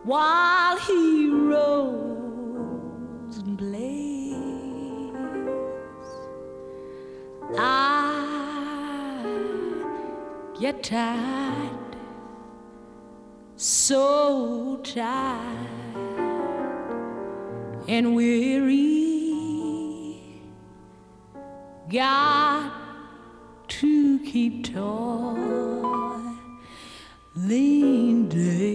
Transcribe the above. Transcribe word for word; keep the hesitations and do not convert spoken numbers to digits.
while he rolls and plays. I get tired, so tired and weary. Got to keep toiling day